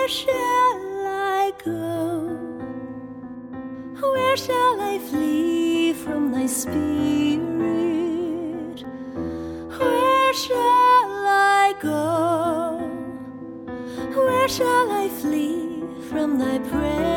Where shall I go? Where shall I flee from thy spirit? Where shall I go? Where shall I flee from thy presence?